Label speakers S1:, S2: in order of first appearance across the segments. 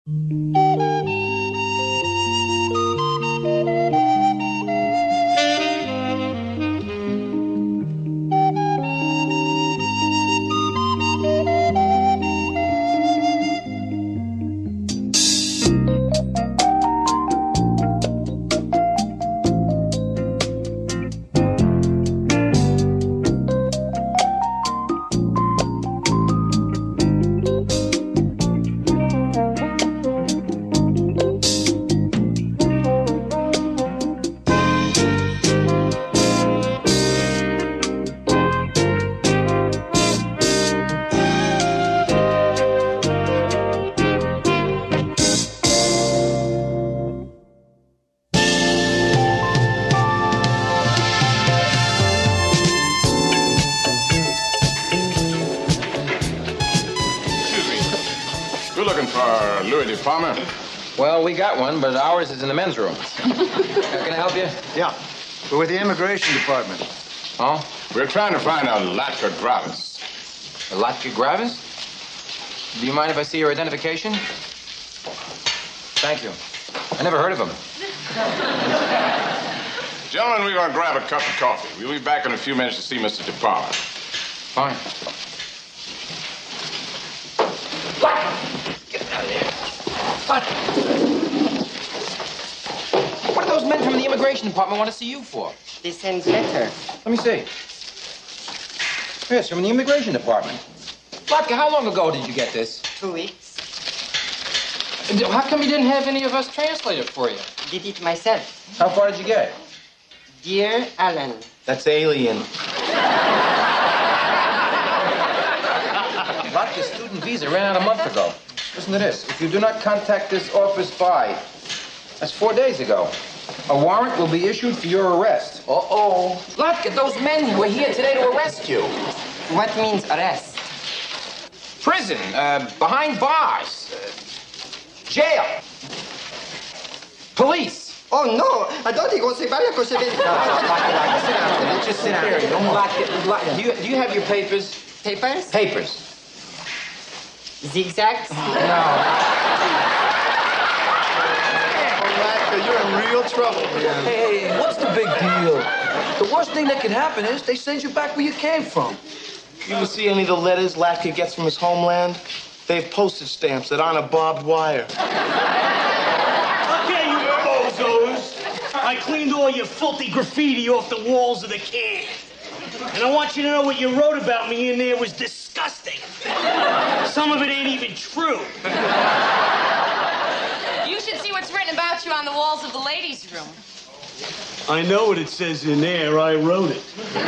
S1: You're looking for Louis De Palma?
S2: Well, we got one, but ours is in the men's room. Can I help you?
S3: Yeah. We're with the immigration department.
S2: Oh?
S1: We're trying to find a Latka Gravis.
S2: A Latka Gravis? Do you mind if I see your identification? Thank you. I never heard of him.
S1: Gentlemen, we're going to grab a cup of coffee. We'll be back in a few minutes to see Mr. De Palma.
S2: Fine. Get out of here. What do those men from the immigration department want to see you for?
S4: They send letter.
S2: Let me see. Yes, from the immigration department. Latka, how long ago did you get this?
S4: 2 weeks.
S2: How come you didn't have any of us translate it for you?
S4: Did it myself.
S2: How far did you get?
S4: Dear Alan.
S5: That's alien.
S2: Latka's student visa ran out a month ago. Listen to this. If you do not contact this office by, that's 4 days ago, a warrant will be issued for your arrest. Uh-oh. Latka, those men were here today to arrest you.
S4: What means arrest?
S2: Prison, behind bars, jail, police.
S4: Oh, no. I don't think it's about
S2: Just sit down. Latka, do you have your papers?
S4: Papers?
S2: Papers.
S4: Zigzags?
S5: You're in real trouble, man.
S6: Hey, what's the big deal? The worst thing that can happen is they send you back where you came from.
S5: You ever see any of the letters Latka gets from his homeland? They have postage stamps that aren't a barbed wire.
S7: Okay, you bozos. I cleaned all your filthy graffiti off the walls of the can. And I want you to know what you wrote about me in there was disgusting. Some of it ain't even true.
S8: You should see what's written about you on the walls of the ladies' room.
S7: I know what it says in there. I wrote it.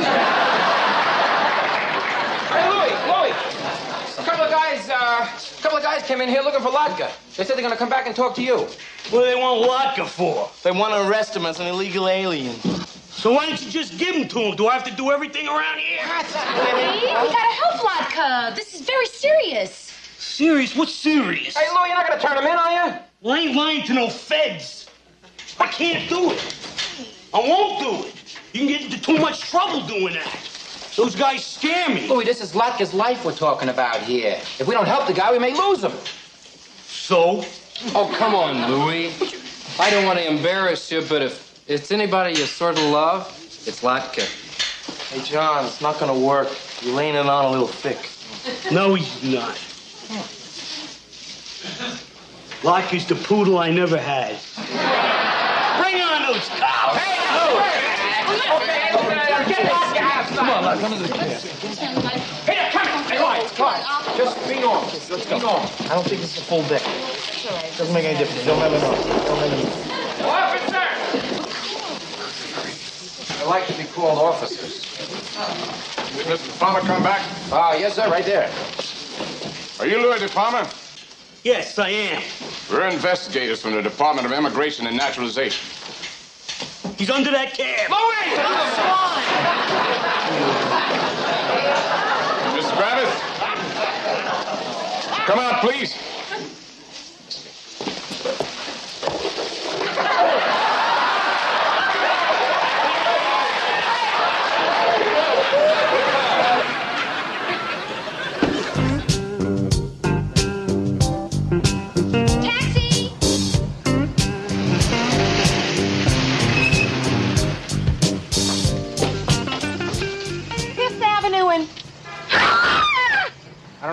S2: Hey, Louis! A couple of guys came in here looking for Latka. They said they're going to come back and talk to you.
S7: What do they want Latka for?
S5: They want to arrest him as an illegal alien.
S7: So why don't you just give him to him? Do I have to do everything around here?
S8: Louis, we gotta help Latka. This is very serious.
S7: Serious? What's serious?
S2: Hey, Louis, you're not going to turn him in, are you?
S7: Well, I ain't lying to no feds. I can't do it. I won't do it. You can get into too much trouble doing that. Those guys scare me.
S2: Louis, this is Latka's life we're talking about here. If we don't help the guy, we may lose him.
S7: So?
S9: Oh, come on, Louis. I don't want to embarrass you, but if it's anybody you sort of love, it's Latka.
S5: Hey, John, it's not gonna work. You're laying it on a little thick.
S7: No, he's not. Latka's the poodle I never had. Bring on those cops!
S2: Hey, Louis! Get Latka outside!
S6: Come on, Latka, come to the chair.
S2: Hey, come on! Just be normal. Let's be normal.
S5: I don't think it's a full day. Doesn't make any difference. Don't let me know. Don't let me know.
S2: Officer! I like to be called officers.
S1: Did Mr. De Palma come back?
S2: Yes, sir, right there.
S1: Are you Louis De Palma?
S7: Yes, I am.
S1: We're investigators from the Department of Immigration and Naturalization.
S7: He's under that cab.
S2: Louis!
S1: Mr. Gravis? Come out, please.
S8: Taxi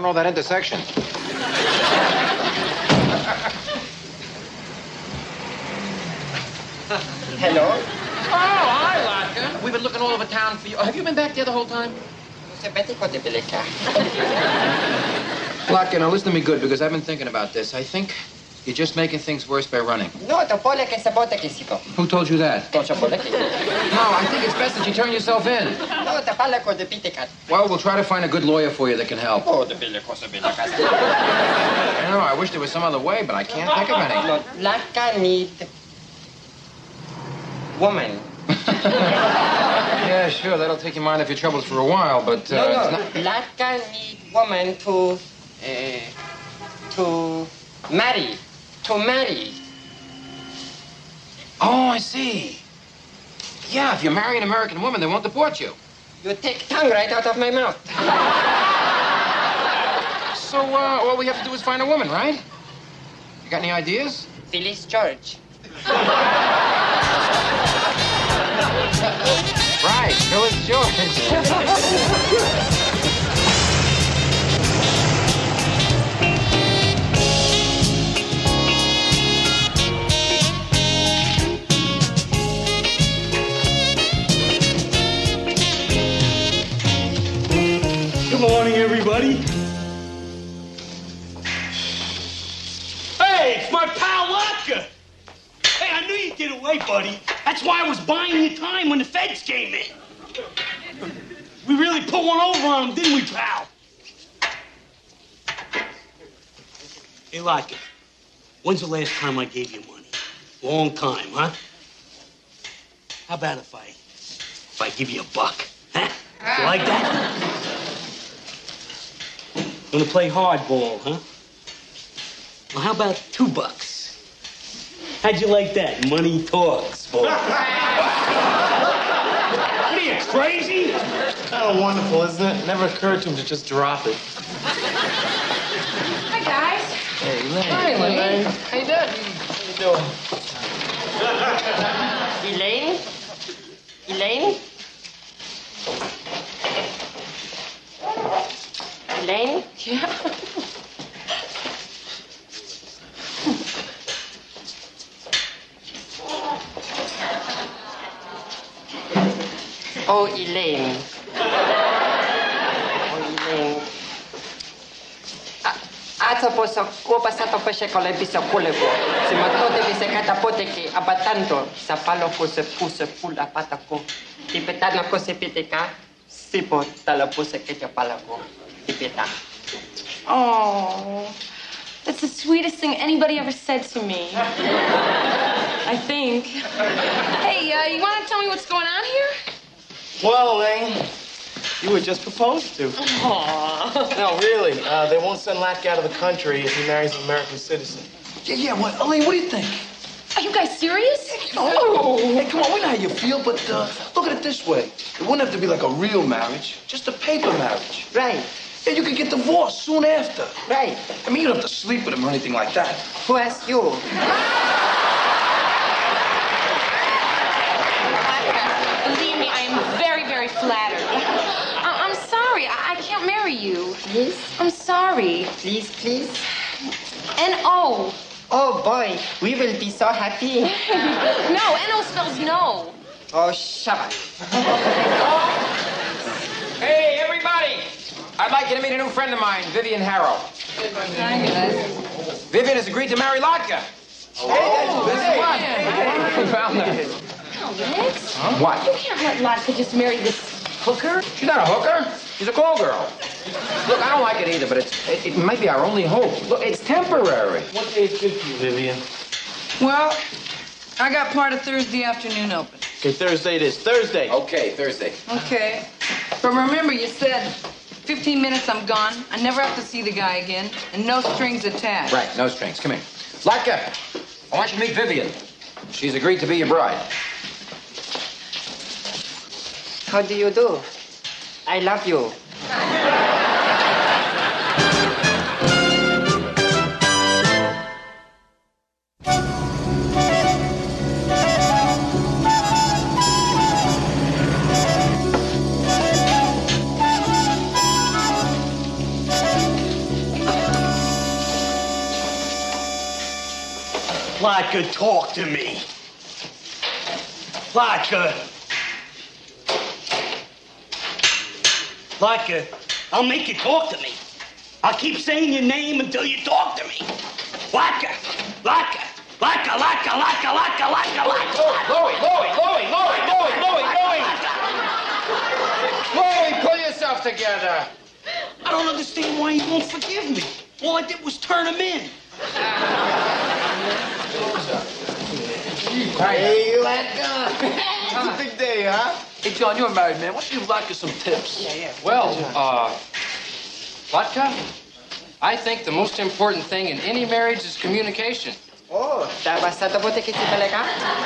S2: don't know that intersection.
S4: Hello?
S2: Oh, hi, Latka. We've been looking all over town for you. Have you been back there the whole time? Latka, now listen to me good, because I've been thinking about this. I think you're just making things worse by running.
S4: No, to pole que se bote que sigo.
S2: Who told you that?
S4: To se pole que.
S2: No, I think it's best that you turn yourself in.
S4: No, te pala ko de pitekat.
S2: Well, we'll try to find a good lawyer for you that can help.
S4: Oh, de pele ko se bela casa.
S2: I know, I wish there was some other way, but I can't think of any.
S4: No, Latka need woman.
S2: Yeah, sure, that'll take your mind off your troubles for a while, but...
S4: No,
S2: it's
S4: no.
S2: not...
S4: Latka need woman to marry. To marry.
S2: Oh, I see. Yeah, if you marry an American woman, they won't deport you.
S4: You take tongue right out of my mouth.
S2: So, all we have to do is find a woman, right? You got any ideas?
S4: Phyllis George.
S2: Right, Phyllis George.
S7: Good morning, everybody. Hey, it's my pal Latka. Hey, I knew you'd get away, buddy. That's why I was buying you time when the feds came in. We really put one over on them, didn't we, pal? Hey, Latka, when's the last time I gave you money? Long time, huh? How about if I give you $1? Huh? You like that? Gonna play hardball, huh? Well, how about $2? How'd you like that? Money talks, boy. What are you, crazy?
S5: Kind of wonderful, isn't it? Never occurred to him to just drop it.
S8: Hi, guys.
S5: Hey, Elaine.
S2: Hi, Elaine. How you doing?
S5: How you doing?
S4: Elaine? Elaine? Elaine?
S8: Yeah.
S4: Oh, Elaine. Oh, Elaine. Ato po sa ko pasato pa siya ko lebi sa kulevo. Si matote bi sa katapote ki abatanto sa palo ko sa puso pula pata ko. Ipetana ko sa piteka. Sipo tala po sa kaya pala ko. Ipeta.
S8: Oh, that's the sweetest thing anybody ever said to me. I think. Hey, you want to tell me what's going on here?
S5: Well, Elaine, you were just proposed to.
S8: Aww.
S5: No, really. They won't send Latka out of the country if he marries an American citizen.
S6: Yeah, what, Elaine, what do you think?
S8: Are you guys serious?
S6: Oh, hey, come on, we know how you feel, but look at it this way. It wouldn't have to be like a real marriage, just a paper marriage.
S4: Right.
S6: Yeah, you could get divorced soon after.
S4: Right.
S6: I mean, you don't have to sleep with him or anything like that.
S4: Who asked you?
S8: Believe me, I am very, very flattered. I'm sorry. I can't marry you.
S4: Please?
S8: I'm sorry.
S4: Please, please.
S8: N-O.
S4: Oh, boy. We will be so happy.
S8: No, N-O spells no.
S4: Oh, Shabbat.
S2: Hey, everybody! I'd like you to meet a new friend of mine, Vivian Harrow. Vivian has agreed to marry Latka. We found her.
S8: Alex?
S2: What?
S8: You can't let Latka just marry this hooker.
S2: She's not a hooker. She's a call girl. Look, I don't like it either, but it might be our only hope. Look, it's temporary.
S5: What day is good for you, Vivian?
S10: Well, I got part of Thursday afternoon open.
S5: Okay, Thursday it is. Thursday.
S2: Okay, Thursday.
S10: Okay. But remember, you said 15 minutes, I'm gone. I never have to see the guy again, and no strings attached.
S2: Right, no strings. Come here. Latka, I want you to meet Vivian. She's agreed to be your bride.
S4: How do you do? I love you.
S7: Vodka, talk to me. Vodka. Vodka, I'll make you talk to me. I'll keep saying your name until you talk to me. Vodka, vodka, vodka, vodka, vodka, vodka, vodka, vodka.
S2: Louie, pull yourself together.
S7: I don't understand why he won't forgive me. All I did was turn him in.
S3: Hey, Latka. It's a big day, huh?
S6: Hey, John, you're a married man. Why don't you give Latka some tips?
S9: Well, Vodka, I think the most important thing in any marriage is communication.
S4: Oh, dapat sa tabote kiti talaga?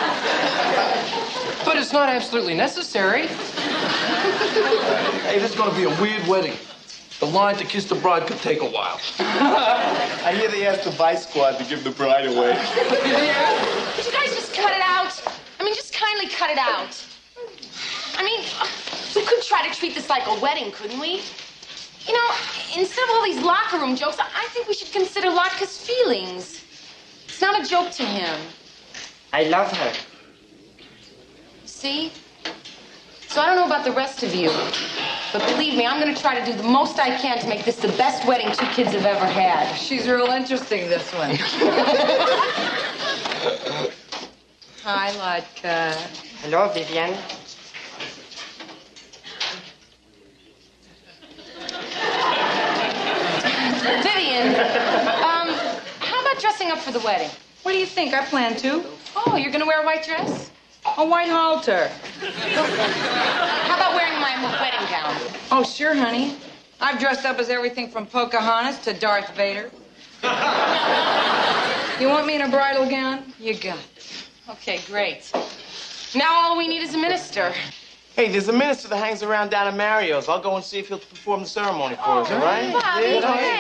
S9: But it's not absolutely necessary.
S6: Hey, this is going to be a weird wedding. The line to kiss the bride could take a while.
S3: I hear they asked the Vice Squad to give the bride away.
S8: Could you guys just cut it out? I mean, just kindly cut it out. I mean, we could try to treat this like a wedding, couldn't we? You know, instead of all these locker room jokes, I think we should consider Latka's feelings. It's not a joke to him.
S4: I love her.
S8: See? So I don't know about the rest of you, but believe me, I'm going to try to do the most I can to make this the best wedding two kids have ever had.
S10: She's real interesting, this one. Hi, Latka.
S4: Hello, Vivian.
S8: Vivian, how about dressing up for the wedding?
S10: What do you think? I plan to.
S8: Oh, you're going to wear a white dress?
S10: A white halter.
S8: How about wearing my wedding gown?
S10: Oh, sure, honey. I've dressed up as everything from Pocahontas to Darth Vader. You want me in a bridal gown? You got it.
S8: Okay, great. Now all we need is a minister.
S5: Hey, there's a minister that hangs around down at Mario's. I'll go and see if he'll perform the ceremony for us, all right?
S8: Bobby,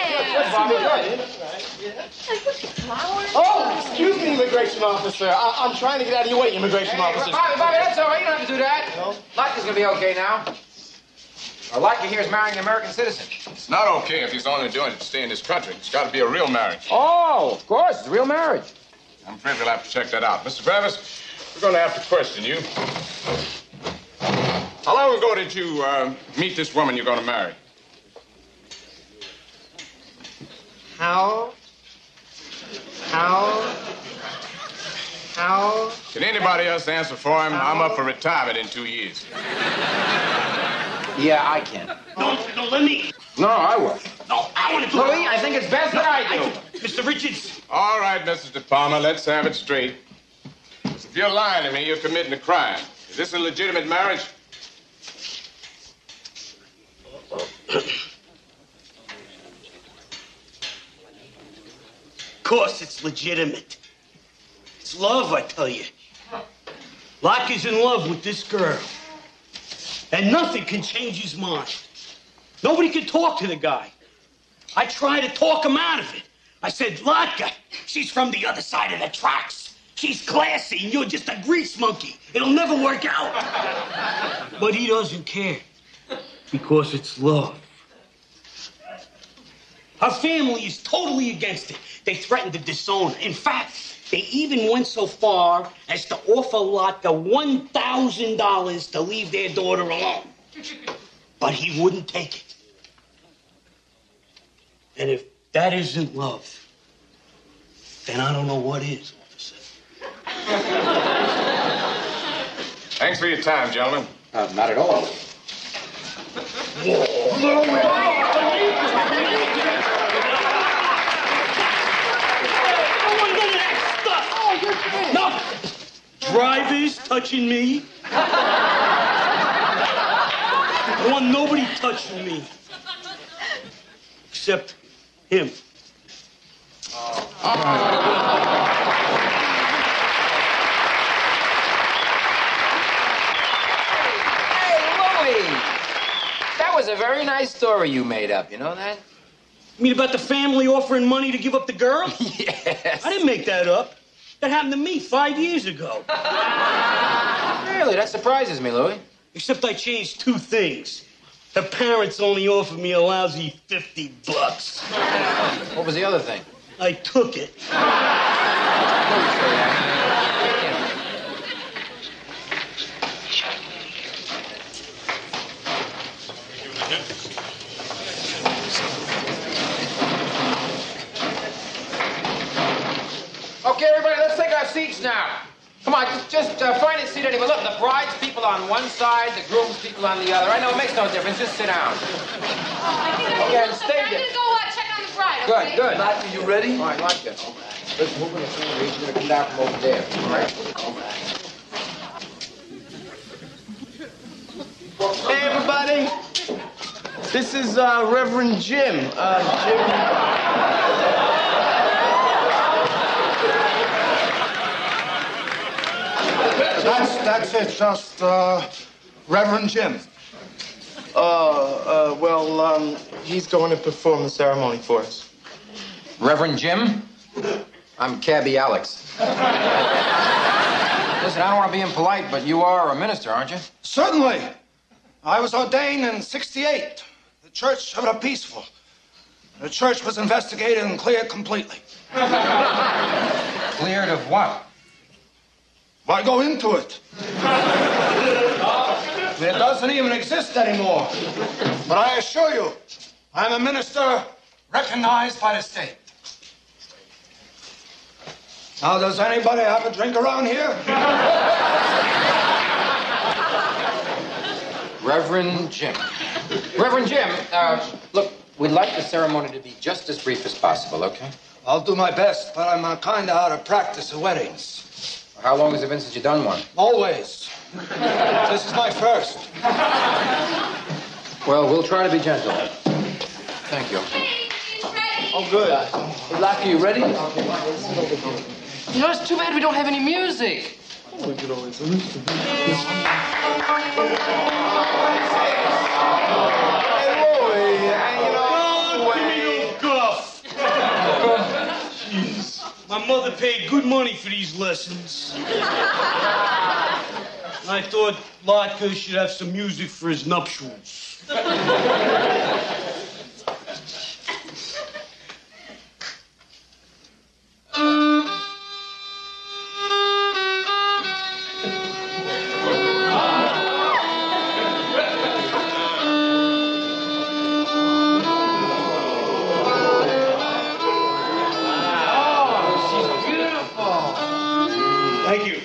S5: Oh, excuse me, immigration officer. I'm trying to get out of your way, immigration officer.
S2: Bobby, that's all right. You don't have to do that. No? Latka's going to be okay now. Latka here is marrying an American citizen.
S1: It's not okay if he's only doing it to stay in this country. It's got to be a real marriage.
S2: Oh, of course. It's a real marriage.
S1: I'm afraid we'll have to check that out. Mr. Travis, we're going to have to question you. How long ago did you meet this woman you're going to marry?
S4: How?
S1: Can anybody else answer for him? I'm up for retirement in 2 years.
S2: Yeah, I can.
S7: No, let me.
S2: No, I will.
S7: No, I want to do
S2: Louie, I think it's best that I do.
S7: Mr. Richards.
S1: All right, Mrs. De Palma, let's have it straight. If you're lying to me, you're committing a crime. Is this a legitimate marriage?
S7: Of course it's legitimate. It's love, I tell you. Latka's in love with this girl. And nothing can change his mind. Nobody can talk to the guy. I tried to talk him out of it. I said, Latka, she's from the other side of the tracks. She's classy, and you're just a grease monkey. It'll never work out. But he doesn't care. Because it's love. Her family is totally against it. They threatened to disown her. In fact, they even went so far as to offer Latka $1,000 to leave their daughter alone. But he wouldn't take it. And if that isn't love, then I don't know what is, officer.
S1: Thanks for your time, gentlemen.
S2: Not at all.
S7: No! Drivers touching me. I don't want nobody touching me. Except him.
S2: That was a very nice story you made up, you know that?
S7: You mean about the family offering money to give up the girl?
S2: Yes.
S7: I didn't make that up. That happened to me 5 years ago.
S2: Really? That surprises me, Louie.
S7: Except I changed two things. Her parents only offered me a lousy $50.
S2: What was the other thing?
S7: I took it.
S2: Okay, everybody, let's take our seats now. Come on, just find a seat anywhere. Look, the bride's people on one side, the groom's people on the other. I know it makes no difference. Just sit down. Okay, and stay
S8: I'm
S2: there.
S8: gonna go check on the bride, okay?
S2: Good, good.
S6: Latka, you ready?
S2: All right, Latka. Listen, we're gonna sing. We're gonna come down from over there. All right?
S5: Hey, everybody. This is Reverend Jim.
S6: That's it, just Reverend Jim.
S5: He's going to perform the ceremony for us.
S2: Reverend Jim? I'm Cabby Alex. Listen, I don't want to be impolite, but you are a minister, aren't you?
S6: Certainly. I was ordained in '68. The church showed up peaceful. The church was investigated and cleared completely.
S2: Cleared of what?
S6: Why go into it? It doesn't even exist anymore. But I assure you, I'm a minister recognized by the state. Now, does anybody have a drink around here?
S2: Reverend Jim. Reverend Jim, look, we'd like the ceremony to be just as brief as possible, okay?
S6: I'll do my best, but I'm kind of out of practice at weddings.
S2: How long has it been since you've done one?
S6: Always. This is my first.
S2: Well, we'll try to be gentle. Thank you.
S5: Oh, good.
S6: Hey, Latka, you ready?
S10: You know, it's too bad we don't have any music.
S7: Jeez. My mother paid good money for these lessons. I thought Latka should have some music for his nuptials. Thank you.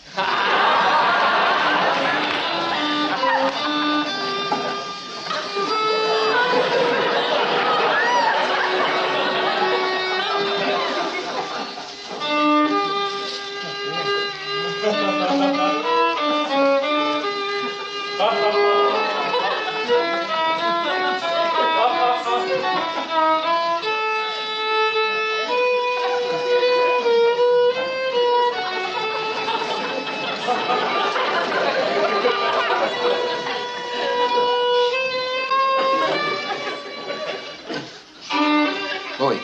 S2: Louis.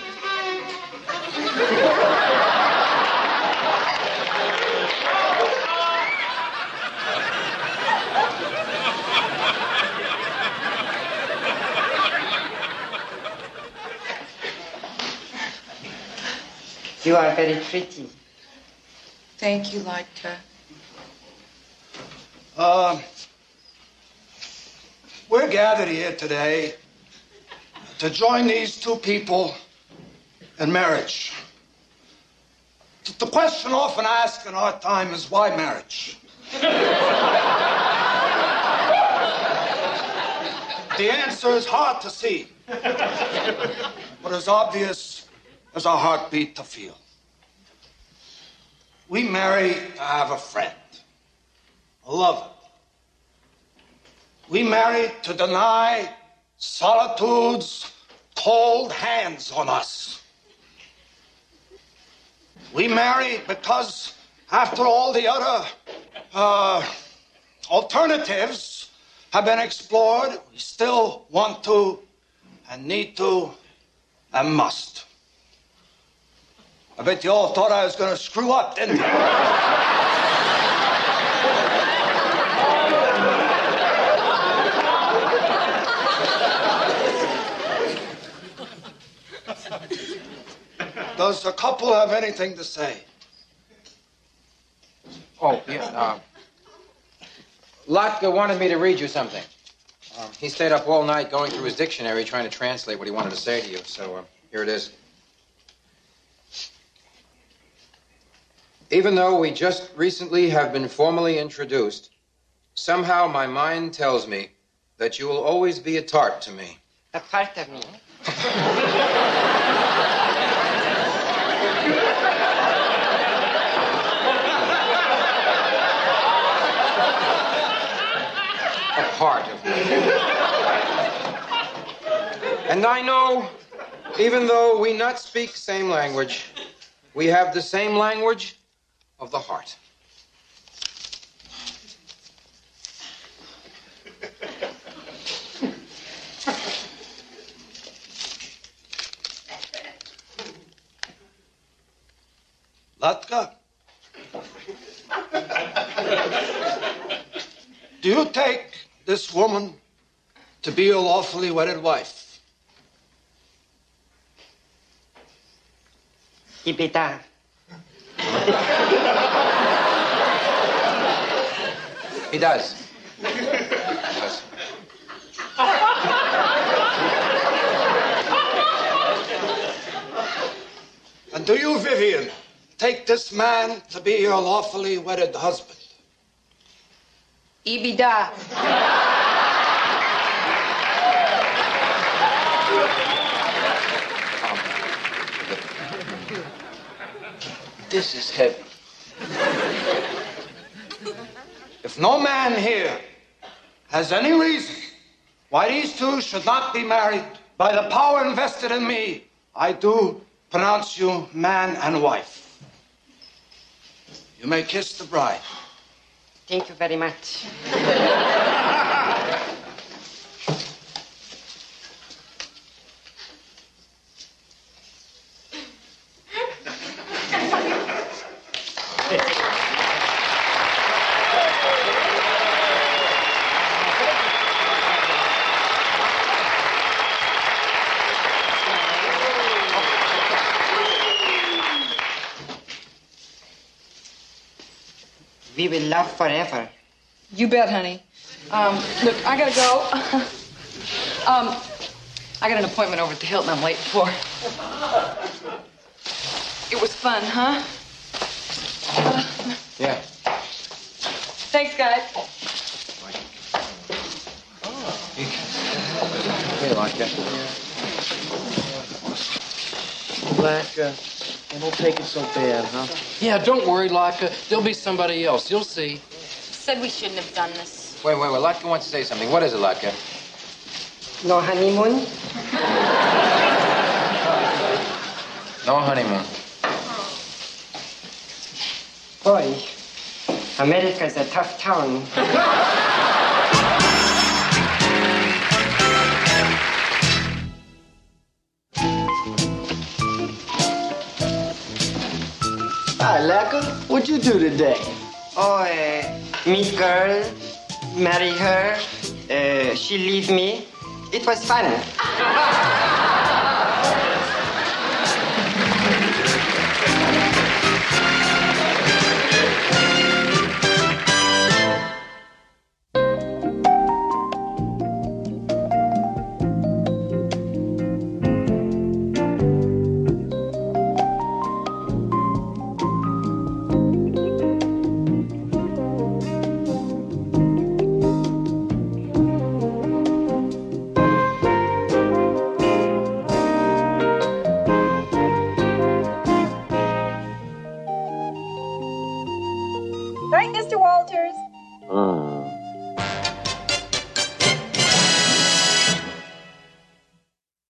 S4: You are very pretty.
S10: Thank you, Latka.
S6: We're gathered here today to join these two people in marriage. The question often asked in our time is, why marriage? The answer is hard to see, but as obvious as our heartbeat to feel. We marry to have a friend, a lover. We marry to deny solitude's cold hands on us. We marry because, after all the other alternatives have been explored, we still want to and need to and must. I bet you all thought I was going to screw up, didn't you? Does the couple have anything to say?
S2: Oh, yeah. Latka wanted me to read you something. He stayed up all night going through his dictionary trying to translate what he wanted to say to you. So here it is. Even though we just recently have been formally introduced, somehow my mind tells me that you will always be a tart to me.
S4: A part of me.
S2: A part of me. And I know, even though we not speak same language, we have the same language of the heart.
S6: Latka? Do you take this woman to be your lawfully wedded wife?
S4: Ibita.
S2: He does.
S6: And do you, Vivian, take this man to be your lawfully wedded husband?
S10: Ibida.
S6: This is heavy. If no man here has any reason why these two should not be married, by the power invested in me, I do pronounce you man and wife. You may kiss the bride.
S4: Thank you very much. We will love forever.
S10: You bet, honey. Look, I gotta go. I got an appointment over at the Hilton I'm late for. It was fun, huh?
S2: Yeah.
S10: Thanks, guys.
S2: Hey, Latka.
S5: Latka, they don't take it so bad, huh?
S9: Yeah, don't worry, Latka. There'll be somebody else. You'll see.
S8: Said we shouldn't have done this.
S2: Wait. Latka wants to say something. What is it, Latka?
S4: No honeymoon?
S2: No honeymoon.
S4: Boy, America's a tough town.
S5: Hi, Latka. What'd you do today?
S4: Oh, meet girl, marry her, she leave me. It was fun.
S11: Right, Mr. Walters?